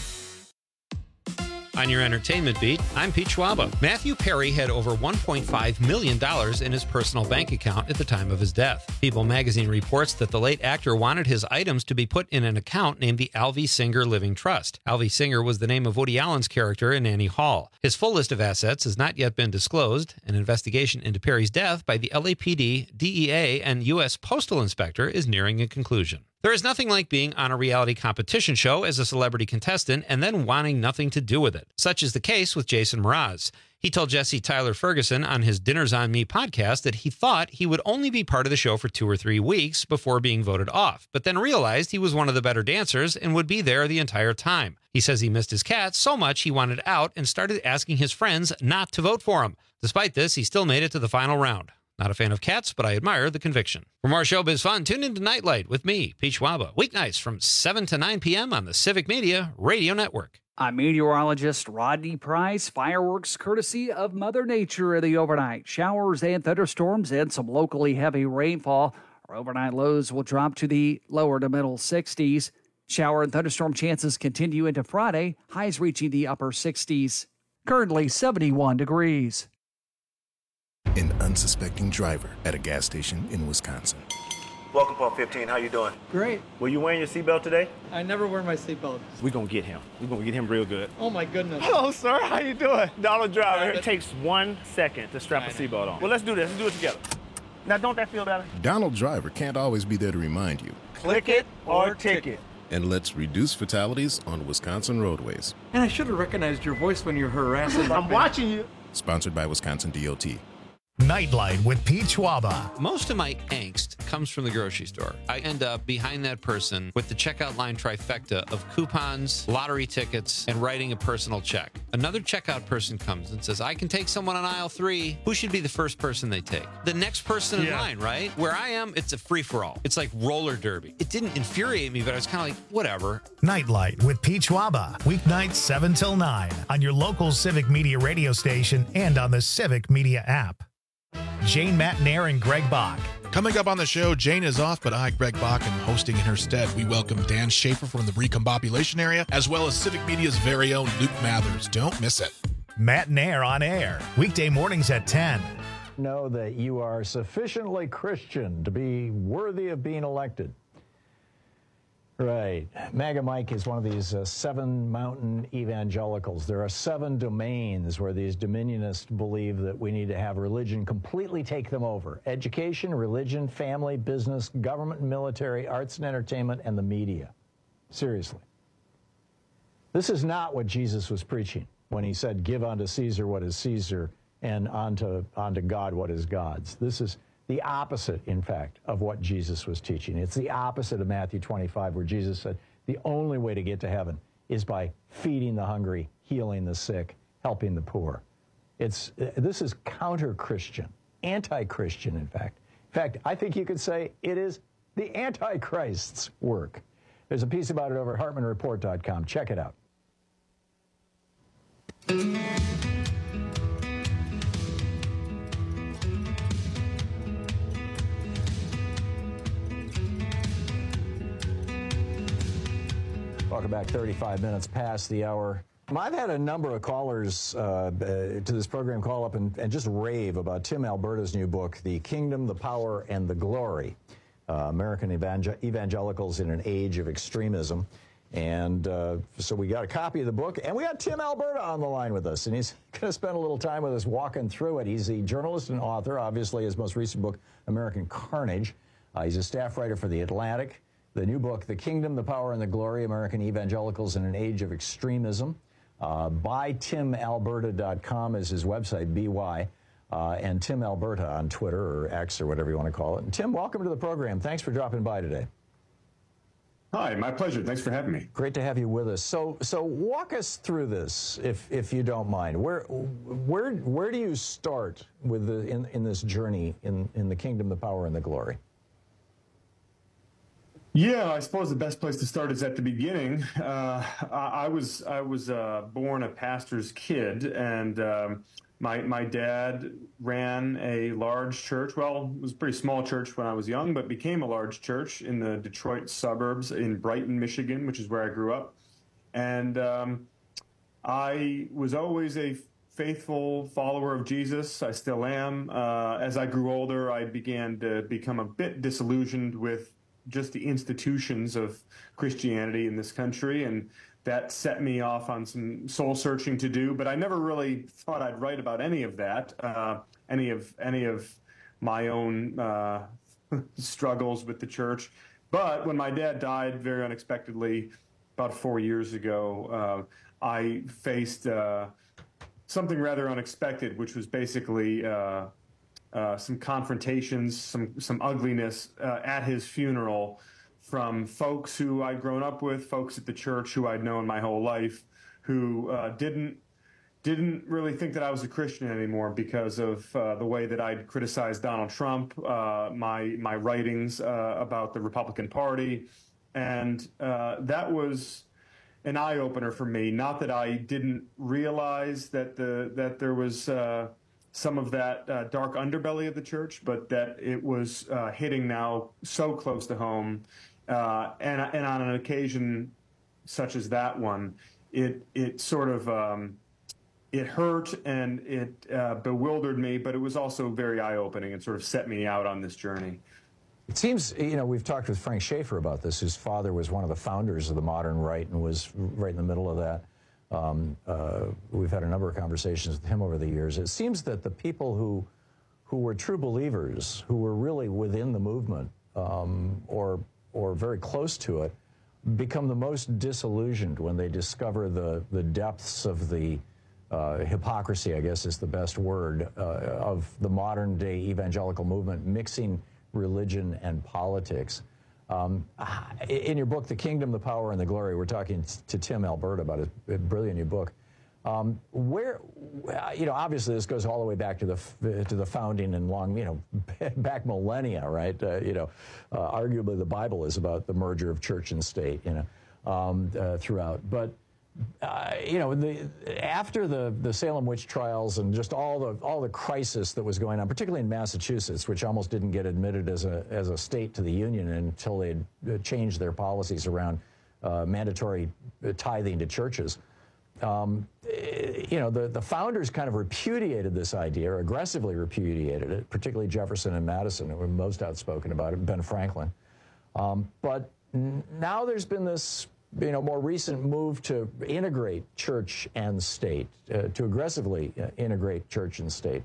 On your entertainment beat, I'm Pete Schwaba. Matthew Perry had over one point five million dollars in his personal bank account at the time of his death. People magazine reports that the late actor wanted his items to be put in an account named the Alvy Singer Living Trust. Alvy Singer was the name of Woody Allen's character in Annie Hall. His full list of assets has not yet been disclosed. An investigation into Perry's death by the L A P D, D E A, and U S Postal Inspector is nearing a conclusion. There is nothing like being on a reality competition show as a celebrity contestant and then wanting nothing to do with it. Such is the case with Jason Mraz. He told Jesse Tyler Ferguson on his Dinners on Me podcast that he thought he would only be part of the show for two or three weeks before being voted off, but then realized he was one of the better dancers and would be there the entire time. He says he missed his cat so much he wanted out and started asking his friends not to vote for him. Despite this, he still made it to the final round. Not a fan of cats, but I admire the conviction. For more showbiz fun, tune into Nightlight with me, Pete Schwaba, weeknights from seven to nine p.m. on the Civic Media Radio Network. I'm meteorologist Rodney Price. Fireworks courtesy of Mother Nature in the overnight. Showers and thunderstorms and some locally heavy rainfall. Our overnight lows will drop to the lower to middle sixties. Shower and thunderstorm chances continue into Friday, highs reaching the upper sixties. Currently seventy-one degrees. An unsuspecting driver at a gas station in Wisconsin. Welcome, Pump fifteen. How you doing? Great. Were you wearing your seatbelt today? I never wear my seatbelt. We're going to get him. We're going to get him real good. Oh, my goodness. Hello, sir. How you doing? Donald Driver. It takes one second to strap a seatbelt on. Well, let's do this. Let's do it together. Now, don't that feel better? Donald Driver can't always be there to remind you. Click it or ticket. And let's reduce fatalities on Wisconsin roadways. And I should have recognized your voice when you're harassing. I'm watching you. Sponsored by Wisconsin D O T. Nightlight with Pete Schwaba. Most of my angst comes from the grocery store. I end up behind that person with the checkout line trifecta of coupons, lottery tickets, and writing a personal check. Another checkout person comes and says, I can take someone on aisle three. Who should be the first person they take? The next person in Yeah. line, right? Where I am, it's a free-for-all. It's like roller derby. It didn't infuriate me, but I was kind of like, whatever. Nightlight with Pete Schwaba. Weeknights seven till nine on your local Civic Media radio station and on the Civic Media app. Jane Matnair and Greg Bach. Coming up on the show, Jane is off, but I, Greg Bach, am hosting in her stead. We welcome Dan Schaefer from the Recombobulation area, as well as Civic Media's very own Luke Mathers. Don't miss it. Matnair on air, weekday mornings at ten. Know that you are sufficiently Christian to be worthy of being elected. Right. MAGA Mike is one of these uh, seven mountain evangelicals. There are seven domains where these dominionists believe that we need to have religion completely take them over. Education, religion, family, business, government and military, arts and entertainment, and the media. Seriously. This is not what Jesus was preaching when he said, give unto Caesar what is Caesar and unto, unto God what is God's. This is the opposite, in fact, of what Jesus was teaching. It's the opposite of Matthew twenty-five, where Jesus said the only way to get to heaven is by feeding the hungry, healing the sick, helping the poor. It's, this is counter-Christian, anti-Christian, in fact. In fact, I think you could say it is the Antichrist's work. There's a piece about it over at Hartman Report dot com. Check it out. Welcome back, thirty-five minutes past the hour. I've had a number of callers uh, to this program call up and, and just rave about Tim Alberta's new book, The Kingdom, the Power, and the Glory, uh, American Evangel- Evangelicals in an Age of Extremism. And uh, so we got a copy of the book, and we got Tim Alberta on the line with us, and he's going to spend a little time with us walking through it. He's a journalist and author, obviously his most recent book, American Carnage. Uh, he's a staff writer for The Atlantic. The new book, The Kingdom, the Power, and the Glory, American Evangelicals in an Age of Extremism. Uh, by Tim Alberta dot com is his website, B Y, uh, and Tim Alberta on Twitter or X or whatever you want to call it. And Tim, welcome to the program. Thanks for dropping by today. Hi, my pleasure. Thanks for having me. Great to have you with us. So, so walk us through this, if if you don't mind. Where where where do you start with the in in this journey in in the Kingdom, the Power, and the Glory? Yeah, I suppose the best place to start is at the beginning. Uh, I, I was I was uh, born a pastor's kid, and um, my my dad ran a large church. Well, it was a pretty small church when I was young, but became a large church in the Detroit suburbs in Brighton, Michigan, which is where I grew up. And um, I was always a faithful follower of Jesus. I still am. Uh, as I grew older, I began to become a bit disillusioned with just the institutions of Christianity in this country, and that set me off on some soul searching to do. But I never really thought I'd write about any of that, uh, any of any of my own uh, struggles with the church. But when my dad died very unexpectedly about four years ago, uh, I faced uh, something rather unexpected, which was basically uh, Uh, some confrontations, some some ugliness uh, at his funeral from folks who I'd grown up with, folks at the church who I'd known my whole life, who uh, didn't didn't really think that I was a Christian anymore because of uh, the way that I'd criticized Donald Trump, uh, my my writings uh, about the Republican Party, and uh, that was an eye opener for me. Not that I didn't realize that the that there was Uh, some of that uh, dark underbelly of the church, but that it was uh, hitting now so close to home. Uh, and, and on an occasion such as that one, it it sort of, um, it hurt and it uh, bewildered me, but it was also very eye-opening and sort of set me out on this journey. It seems, you know, we've talked with Frank Schaeffer about this, whose father was one of the founders of the modern right and was right in the middle of that. Um, uh, we've had a number of conversations with him over the years. It seems that the people who who were true believers, who were really within the movement um, or or very close to it, become the most disillusioned when they discover the, the depths of the uh, hypocrisy, I guess is the best word, uh, of the modern day evangelical movement, mixing religion and politics. Um, in your book, The Kingdom, the Power, and the Glory, we're talking to Tim Alberta about a, a brilliant new book. Um, where, you know, obviously this goes all the way back to the to the founding and long, you know, back millennia, right? Uh, you know, uh, arguably the Bible is about the merger of church and state, you know, um, uh, throughout. But uh, you know, the, after the the Salem witch trials and just all the all the crisis that was going on, particularly in Massachusetts, which almost didn't get admitted as a as a state to the Union until they changed their policies around uh, mandatory tithing to churches. Um, you know, the, the founders kind of repudiated this idea, or aggressively repudiated it, particularly Jefferson and Madison, who were most outspoken about it, Ben Franklin. Um, but n now there's been this, you know, more recent move to integrate church and state, uh, to aggressively uh, integrate church and state.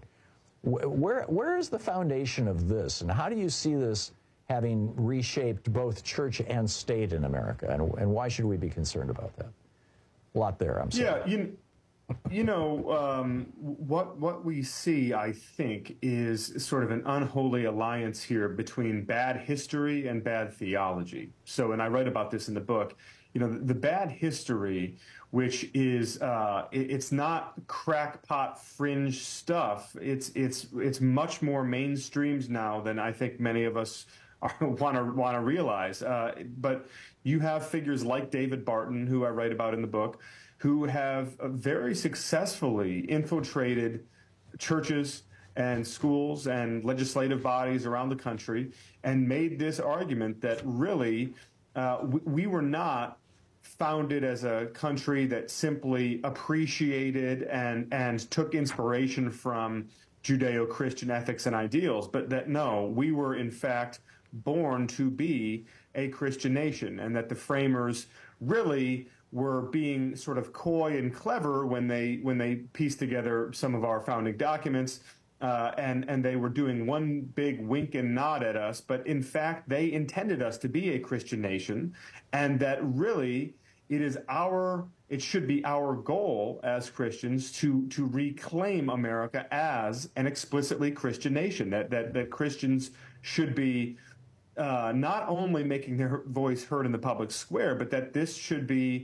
W where, where is the foundation of this, and how do you see this having reshaped both church and state in America, and, and why should we be concerned about that? A lot there, I'm sorry. Yeah, you, you know, um, what, what we see, I think, is sort of an unholy alliance here between bad history and bad theology. So, and I write about this in the book, you know, the, the bad history, which is, uh, it, it's not crackpot fringe stuff. It's, it's, it's much more mainstreams now than I think many of us want to want to realize. Uh, but you have figures like David Barton, who I write about in the book, who have very successfully infiltrated churches and schools and legislative bodies around the country and made this argument that really uh, we, we were not founded as a country that simply appreciated and, and took inspiration from Judeo-Christian ethics and ideals, but that no, we were in fact born to be a Christian nation, and that the framers really were being sort of coy and clever when they when they pieced together some of our founding documents, uh, and and they were doing one big wink and nod at us, but in fact they intended us to be a Christian nation, and that really it is our it should be our goal as Christians to to reclaim America as an explicitly Christian nation, that that that Christians should be Uh, not only making their voice heard in the public square, but that this should be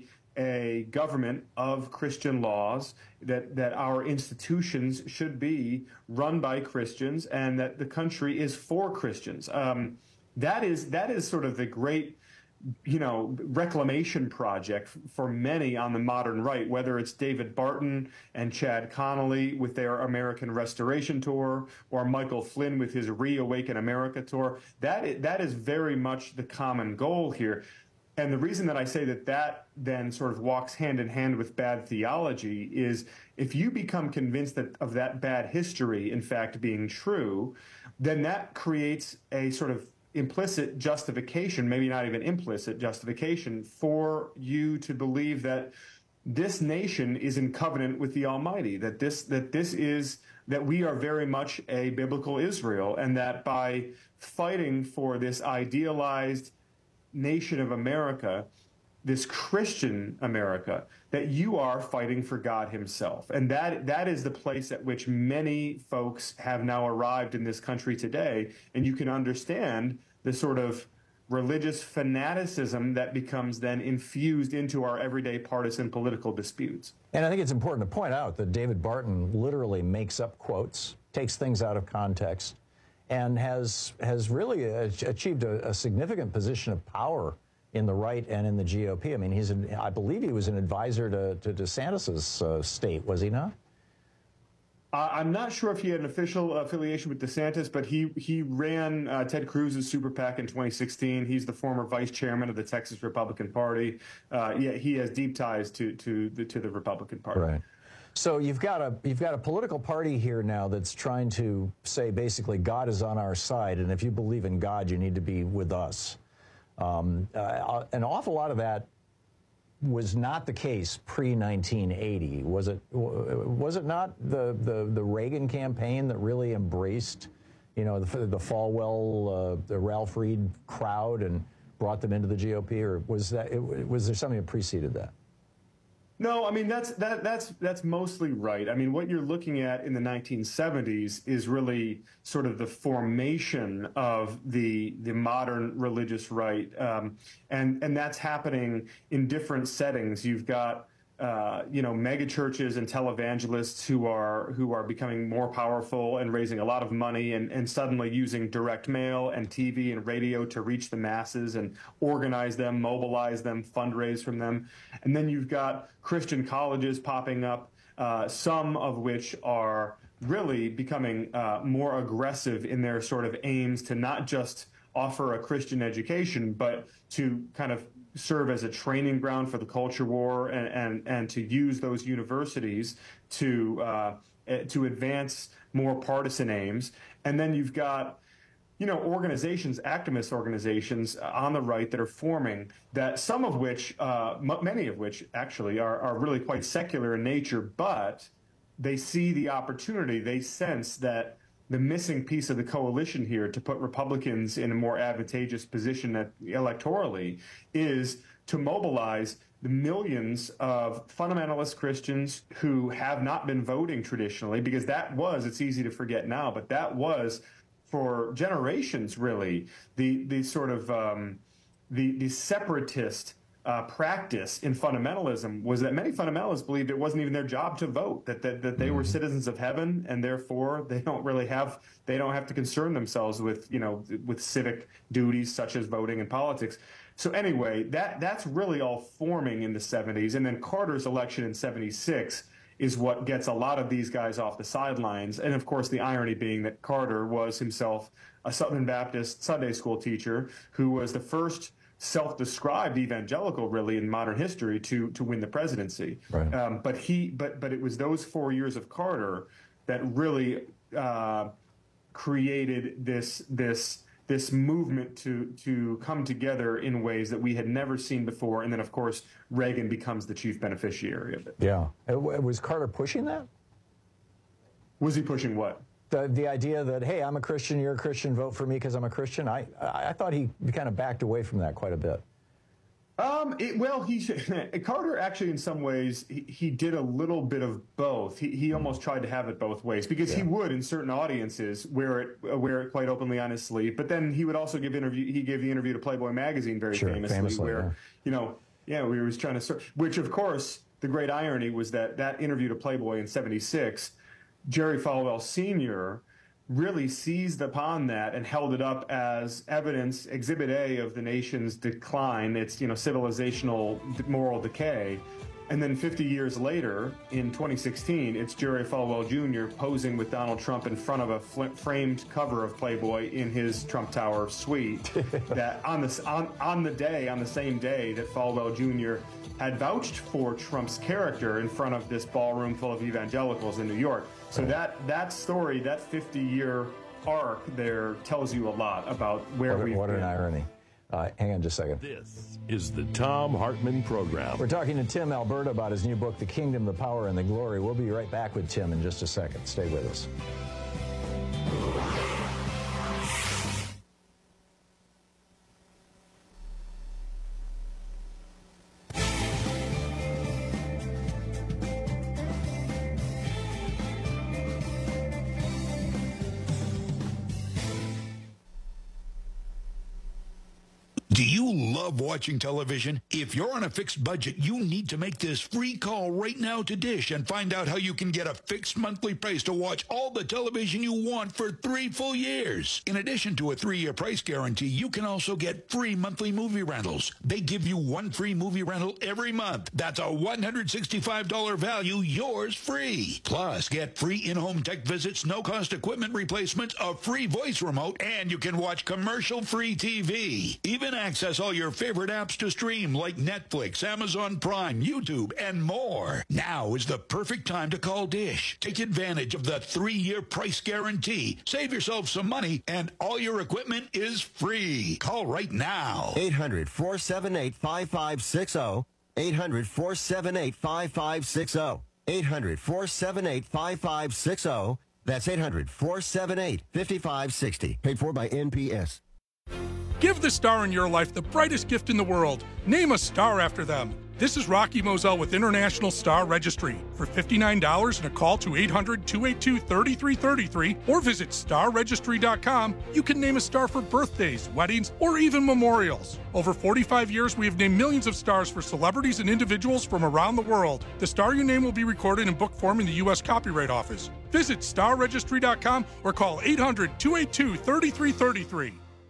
a government of Christian laws, that, that our institutions should be run by Christians, and that the country is for Christians. Um, that is that is sort of the great, you know, reclamation project for many on the modern right, whether it's David Barton and Chad Connolly with their American Restoration Tour, or Michael Flynn with his Reawaken America Tour. That is, that is very much the common goal here. And the reason that I say that that then sort of walks hand in hand with bad theology is if you become convinced that of that bad history, in fact, being true, then that creates a sort of implicit justification, maybe not even implicit justification, for you to believe that this nation is in covenant with the Almighty, that this that this is that we are very much a biblical Israel, and that by fighting for this idealized nation of America, this Christian America, that you are fighting for God himself. And that that is the place at which many folks have now arrived in this country today. And you can understand the sort of religious fanaticism that becomes then infused into our everyday partisan political disputes. And I think it's important to point out that David Barton literally makes up quotes, takes things out of context, and has has really achieved a, a significant position of power in the right and in the G O P. I mean, he's an, I believe he was an advisor to, to DeSantis's uh, state, was he not? Uh, I'm not sure if he had an official affiliation with DeSantis, but he he ran uh, Ted Cruz's super PAC in twenty sixteen. He's the former vice chairman of the Texas Republican Party. Uh, yeah, he has deep ties to to the to the Republican Party. Right. So you've got a you've got a political party here now that's trying to say basically God is on our side, and if you believe in God, you need to be with us. Um, uh, an awful lot of that was not the case pre nineteen eighty. Was it? Was it not the the, the Reagan campaign that really embraced, you know, the, the Falwell, uh, the Ralph Reed crowd, and brought them into the G O P, or was that it, was there something that preceded that? No, I mean, that's that that's that's mostly right. I mean, what you're looking at in the nineteen seventies is really sort of the formation of the the modern religious right, um, and and that's happening in different settings. You've got uh, you know megachurches and televangelists who are who are becoming more powerful and raising a lot of money, and and suddenly using direct mail and T V and radio to reach the masses and organize them, mobilize them, fundraise from them. And then you've got Christian colleges popping up, uh, some of which are really becoming uh, more aggressive in their sort of aims to not just offer a Christian education, but to kind of serve as a training ground for the culture war, and, and, and to use those universities to uh, to advance more partisan aims. And then you've got, you know, organizations, activist organizations on the right that are forming, that some of which, uh, m- many of which actually are, are really quite secular in nature, but they see the opportunity, they sense that the missing piece of the coalition here to put Republicans in a more advantageous position at, electorally is to mobilize the millions of fundamentalist Christians who have not been voting traditionally, because that was, it's easy to forget now, but that was for generations really the the sort of um, the the separatist Uh, practice in fundamentalism was that many fundamentalists believed it wasn't even their job to vote, that that, that they were citizens of heaven, and therefore they don't really have they don't have to concern themselves with you know with civic duties such as voting and politics. So anyway, that that's really all forming in the seventies, and then Carter's election in seventy-six is what gets a lot of these guys off the sidelines. And of course, the irony being that Carter was himself a Southern Baptist Sunday school teacher who was the first self-described evangelical really in modern history to to win the presidency. Right. Um, but he but but it was those four years of Carter that really uh, created this this this movement to to come together in ways that we had never seen before. And then of course Reagan becomes the chief beneficiary of it. Yeah. Was Carter pushing that? Was he pushing what? The, the idea that, hey, I'm a Christian, you're a Christian, vote for me because I'm a Christian. I, I I thought he kind of backed away from that quite a bit. Um, it, well, he Carter actually, in some ways, he, he did a little bit of both. He he almost tried to have it both ways, because yeah. he would, in certain audiences, wear it wear it quite openly on his sleeve. But then he would also give interview. He gave the interview to Playboy magazine very sure, famously, famously, where yeah. you know, yeah, we were trying to, which of course, the great irony was that that interview to Playboy in seventy-six. Jerry Falwell Senior really seized upon that and held it up as evidence, Exhibit A of the nation's decline, its you know civilizational moral decay. And then fifty years later, in twenty sixteen, it's Jerry Falwell Junior posing with Donald Trump in front of a fl- framed cover of Playboy in his Trump Tower suite. that on the on on the day, on the same day that Falwell Junior had vouched for Trump's character in front of this ballroom full of evangelicals in New York. So that that story, that fifty-year arc there, tells you a lot about where what, we've what been. What an irony. Uh, hang on just a second. This is the Thom Hartmann Program. We're talking to Tim Alberta about his new book, The Kingdom, the Power, and the Glory. We'll be right back with Tim in just a second. Stay with us. Do you love watching television? If you're on a fixed budget, you need to make this free call right now to Dish and find out how you can get a fixed monthly price to watch all the television you want for three full years. In addition to a three-year price guarantee, you can also get free monthly movie rentals. They give you one free movie rental every month. That's a one hundred sixty-five dollars value, yours free. Plus, get free in-home tech visits, no-cost equipment replacements, a free voice remote, and you can watch commercial-free T V. Even access all your favorite apps to stream like Netflix, Amazon Prime, YouTube, and more. Now is the perfect time to call Dish. Take advantage of the three-year price guarantee. Save yourself some money, and all your equipment is free. Call right now. eight hundred, four seven eight, five five six zero. eight hundred, four seven eight, five five six zero. eight hundred, four seven eight, five five six zero. That's eight hundred, four seven eight, five five six zero. Paid for by N P S. Give the star in your life the brightest gift in the world. Name a star after them. This is Rocky Moselle with International Star Registry. For fifty-nine dollars and a call to eight hundred, two eight two, three three three three or visit star registry dot com, you can name a star for birthdays, weddings, or even memorials. Over forty-five years, we have named millions of stars for celebrities and individuals from around the world. The star you name will be recorded in book form in the U S Copyright Office. Visit star registry dot com or call eight hundred, two eight two, three three three three.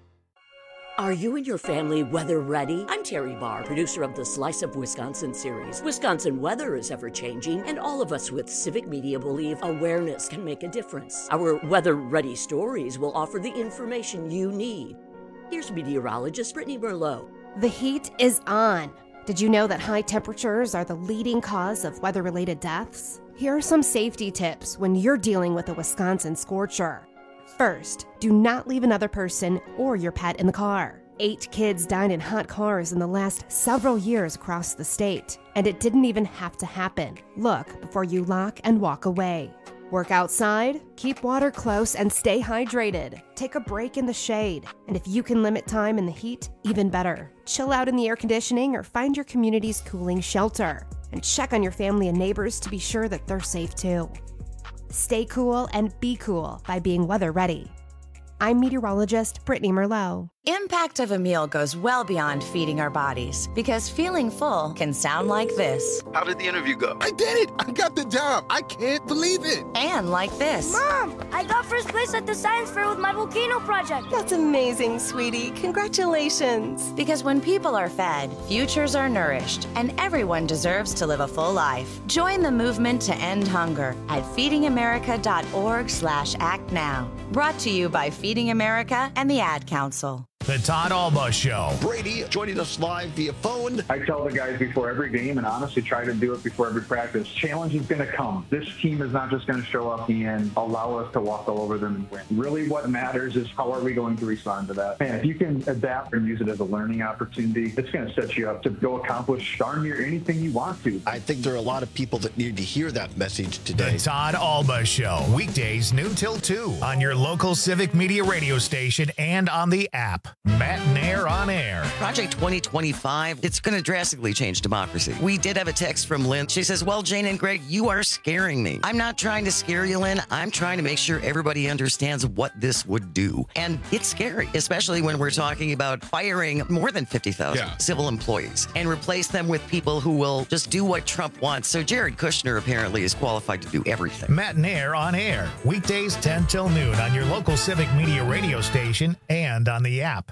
Are you and your family weather ready? I'm Terry Barr, producer of the Slice of Wisconsin series. Wisconsin weather is ever changing, and all of us with Civic Media believe awareness can make a difference. Our weather ready stories will offer the information you need. Here's meteorologist Brittany Merlot. The heat is on. Did you know that high temperatures are the leading cause of weather-related deaths? Here are some safety tips when you're dealing with a Wisconsin scorcher. First, do not leave another person or your pet in the car. Eight kids died in hot cars in the last several years across the state, and it didn't even have to happen. Look before you lock and walk away. Work outside, keep water close, and stay hydrated. Take a break in the shade, and if you can limit time in the heat, even better. Chill out in the air conditioning or find your community's cooling shelter, and check on your family and neighbors to be sure that they're safe too. Stay cool and be cool by being weather ready. I'm meteorologist Brittany Merlot. Impact of a meal goes well beyond feeding our bodies, because feeling full can sound like this. How did the interview go? I did it! I got the job! I can't believe it! And like this. Mom, I got first place at the science fair with my volcano project. That's amazing, sweetie. Congratulations. Because when people are fed, futures are nourished, and everyone deserves to live a full life. Join the movement to end hunger at feeding america dot org slash act now. Brought to you by Feeding America and the Ad Council. The Todd Alba Show. Brady joining us live via phone. I tell the guys before every game, and honestly try to do it before every practice, challenge is going to come. This team is not just going to show up and allow us to walk all over them and win. Really what matters is how are we going to respond to that. And if you can adapt and use it as a learning opportunity, it's going to set you up to go accomplish darn near anything you want to. I think there are a lot of people that need to hear that message today. The Todd Alba Show. Weekdays noon till two on your local Civic Media radio station and on the app. Matt Nair on air. Project twenty twenty-five, it's going to drastically change democracy. We did have a text from Lynn. She says, well, Jane and Greg, you are scaring me. I'm not trying to scare you, Lynn. I'm trying to make sure everybody understands what this would do. And it's scary, especially when we're talking about firing more than fifty thousand yeah. civil employees and replace them with people who will just do what Trump wants. So Jared Kushner apparently is qualified to do everything. Matt Nair on air. Weekdays ten till noon on your local Civic Media radio station and on the app.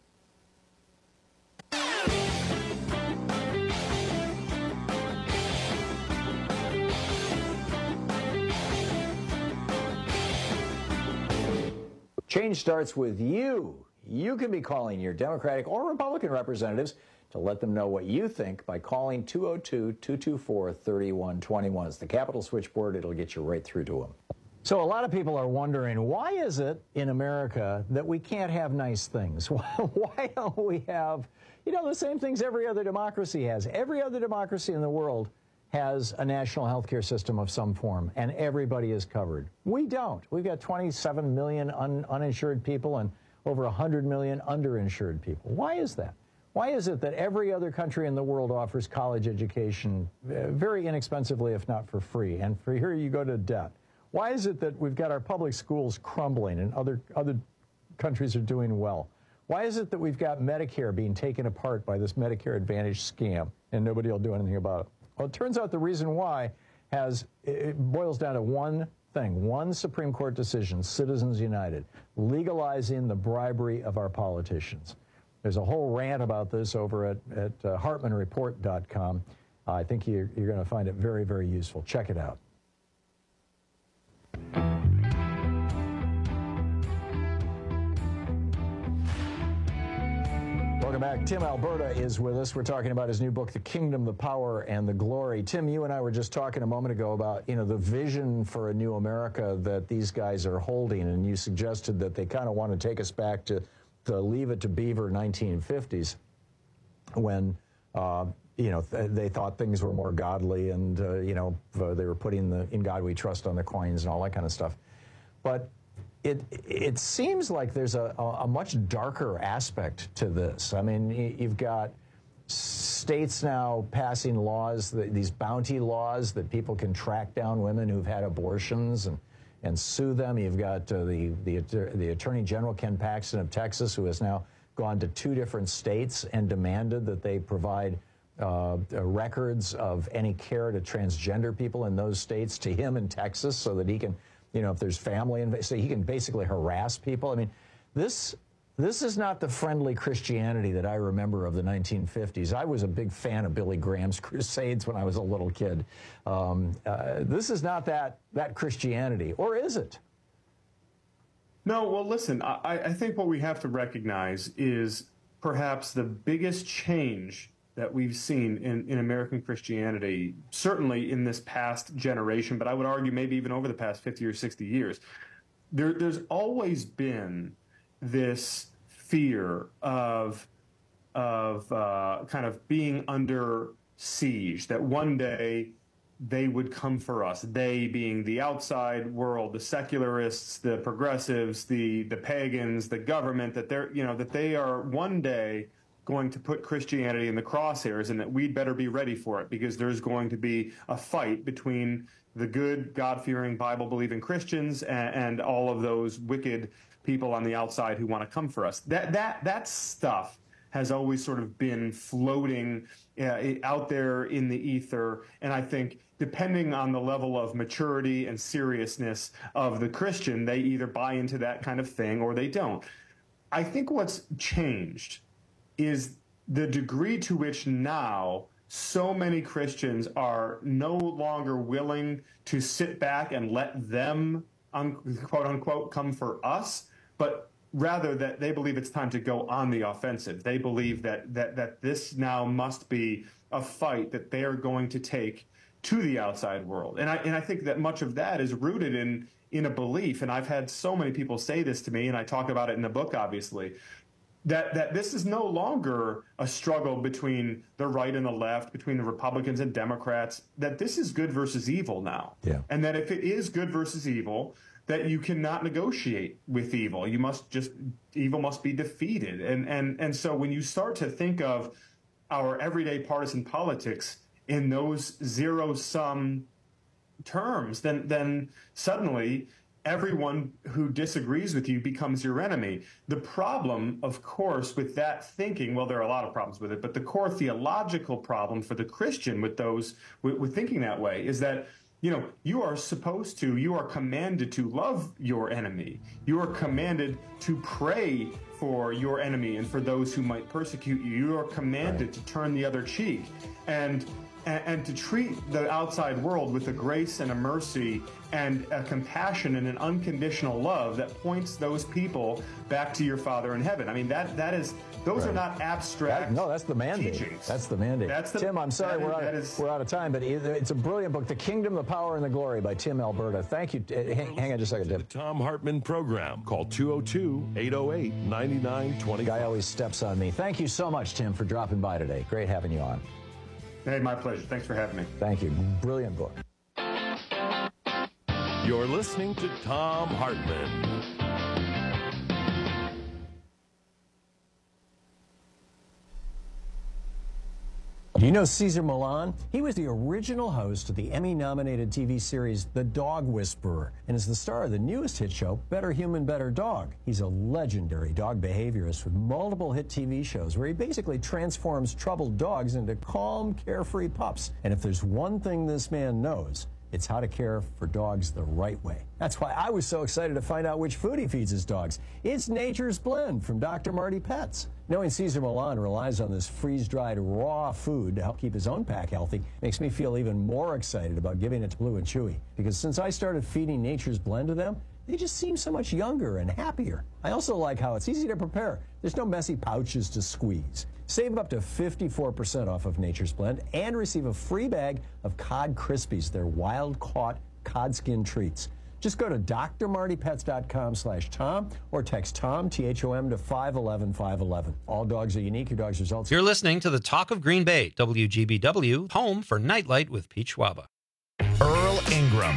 Change starts with you. You can be calling your Democratic or Republican representatives to let them know what you think by calling two oh two, two two four, three one two one. It's the Capitol switchboard. It'll get you right through to them. So a lot of people are wondering, why is it in America that we can't have nice things? Why don't we have, you know, the same things every other democracy has? Every other democracy in the world has a national health care system of some form, and everybody is covered. We don't. We've got twenty-seven million un uninsured people and over one hundred million underinsured people. Why is that? Why is it that every other country in the world offers college education uh, very inexpensively, if not for free, and for here you go to debt? Why is it that we've got our public schools crumbling and other, other countries are doing well? Why is it that we've got Medicare being taken apart by this Medicare Advantage scam and nobody will do anything about it? Well, it turns out the reason why has, it boils down to one thing, one Supreme Court decision, Citizens United, legalizing the bribery of our politicians. There's a whole rant about this over at, at uh, Hartman Report dot com. Uh, I think you're, you're going to find it very, very useful. Check it out. Welcome back. Tim Alberta is with us. We're talking about his new book, The Kingdom, the Power, and the Glory. Tim, you and I were just talking a moment ago about, you know, the vision for a new America that these guys are holding, and you suggested that they kind of want to take us back to the Leave It to Beaver nineteen fifties when, uh, you know, th they thought things were more godly and, uh, you know, uh, they were putting the In God We Trust on the coins and all that kind of stuff. But it it seems like there's a, a much darker aspect to this. I mean, you've got states now passing laws, these bounty laws that people can track down women who've had abortions and, and sue them. You've got uh, the, the, the Attorney General, Ken Paxton of Texas, who has now gone to two different states and demanded that they provide uh, records of any care to transgender people in those states to him in Texas so that he can, you know, if there's family, and so he can basically harass people. I mean, this this is not the friendly Christianity that I remember of the nineteen fifties. I was a big fan of Billy Graham's Crusades when I was a little kid. Um, uh, this is not that that Christianity, or is it? No, well, listen, I, I think what we have to recognize is perhaps the biggest change that we've seen in, in American Christianity, certainly in this past generation, but I would argue maybe even over the past fifty or sixty years. There, there's always been this fear of, of uh, kind of being under siege, that one day they would come for us, they being the outside world, the secularists, the progressives, the, the pagans, the government, that they're, you know, that they are one day going to put Christianity in the crosshairs, and that we'd better be ready for it, because there's going to be a fight between the good, God-fearing, Bible-believing Christians and, and all of those wicked people on the outside who want to come for us. That that that stuff has always sort of been floating uh, out there in the ether, and I think depending on the level of maturity and seriousness of the Christian, they either buy into that kind of thing or they don't. I think what's changed is the degree to which now so many Christians are no longer willing to sit back and let them, quote unquote, come for us, but rather that they believe it's time to go on the offensive. They believe that that that this now must be a fight that they are going to take to the outside world. And I and I think that much of that is rooted in in a belief, and I've had so many people say this to me, and I talk about it in the book, obviously, that that this is no longer a struggle between the right and the left, between the Republicans and Democrats, that this is good versus evil now. Yeah. And that if it is good versus evil, that you cannot negotiate with evil. You must just, evil must be defeated. And, and, and so when you start to think of our everyday partisan politics in those zero-sum terms, then, then suddenly everyone who disagrees with you becomes your enemy. The problem, of course, with that thinking, well, there are a lot of problems with it, but the core theological problem for the Christian with those, with, with thinking that way is that, you know, you are supposed to, you are commanded to love your enemy. You are commanded to pray for your enemy and for those who might persecute you. You are commanded right. to turn the other cheek and, and and to treat the outside world with a grace and a mercy and a compassion and an unconditional love that points those people back to your Father in heaven. I mean, that that is, those right. are not abstract that, No, that's the mandate. teachings. That's the mandate. That's the, Tim, I'm sorry, we're, out, is, we're out of time, but it's a brilliant book, The Kingdom, the Power, and the Glory by Tim Alberta. Thank you. Hang, hang on just a second, Tim. The Tom Hartman Program. Call two oh two, eight oh eight, nine nine two five. Guy always steps on me. Thank you so much, Tim, for dropping by today. Great having you on. Hey, my pleasure. Thanks for having me. Thank you. Brilliant book. You're listening to Tom Hartman. Do you know Cesar Millan? He was the original host of the Emmy-nominated T V series The Dog Whisperer and is the star of the newest hit show, Better Human, Better Dog. He's a legendary dog behaviorist with multiple hit T V shows where he basically transforms troubled dogs into calm, carefree pups. And if there's one thing this man knows, it's how to care for dogs the right way. That's why I was so excited to find out which food he feeds his dogs. It's Nature's Blend from Doctor Marty Pets. Knowing Cesar Millan relies on this freeze-dried raw food to help keep his own pack healthy makes me feel even more excited about giving it to Blue and Chewy. Because since I started feeding Nature's Blend to them, they just seem so much younger and happier. I also like how it's easy to prepare. There's no messy pouches to squeeze. Save up to fifty-four percent off of Nature's Blend and receive a free bag of Cod Krispies, their wild-caught cod skin treats. Just go to d r marty pets dot com slash Tom or text Tom, T H O M, to five one one five one one. All dogs are unique. Your dog's results. You're listening to the Talk of Green Bay, W G B W, home for Nightlight with Pete Schwaba. Earl Ingram,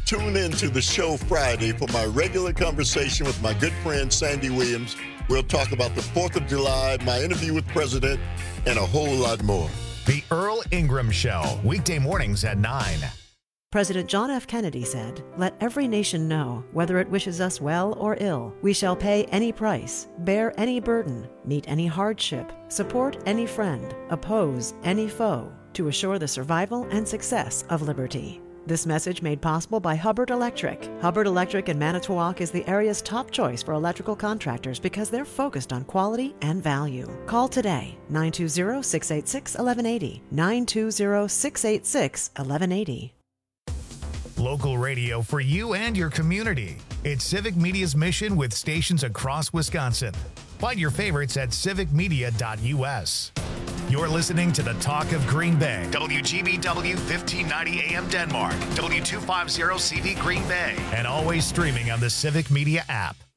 Tune in to the show Friday for my regular conversation with my good friend Sandy Williams. We'll talk about the fourth of July, my interview with President, and a whole lot more. The Earl Ingram Show, weekday mornings at nine. President John F. Kennedy said, "Let every nation know, whether it wishes us well or ill, we shall pay any price, bear any burden, meet any hardship, support any friend, oppose any foe, to assure the survival and success of liberty." This message made possible by Hubbard Electric. Hubbard Electric in Manitowoc is the area's top choice for electrical contractors because they're focused on quality and value. Call today, nine two zero, six eight six, one one eight zero, nine two zero, six eight six, one one eight zero. Local radio for you and your community. It's Civic Media's mission with stations across Wisconsin. Find your favorites at civic media dot U S. You're listening to the Talk of Green Bay. W G B W fifteen ninety A M Denmark. W two fifty C V Green Bay. And always streaming on the Civic Media app.